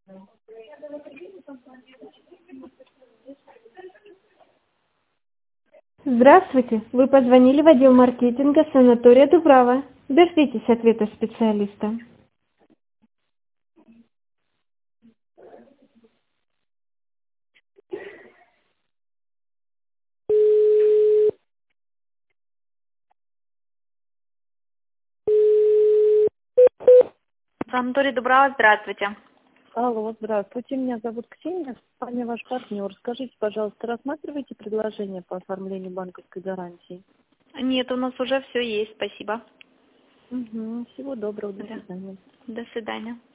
Здравствуйте. Вы позвонили в отдел маркетинга санатория Дубрава. Дождитесь ответа специалиста. Санаторий Дубрава, здравствуйте. Алло, здравствуйте, меня зовут Ксения, компания ваш партнер. Скажите, пожалуйста, рассматриваете предложение по оформлению банковской гарантии? Нет, у нас уже все есть, спасибо. Угу, всего доброго, до Да. свидания. До свидания.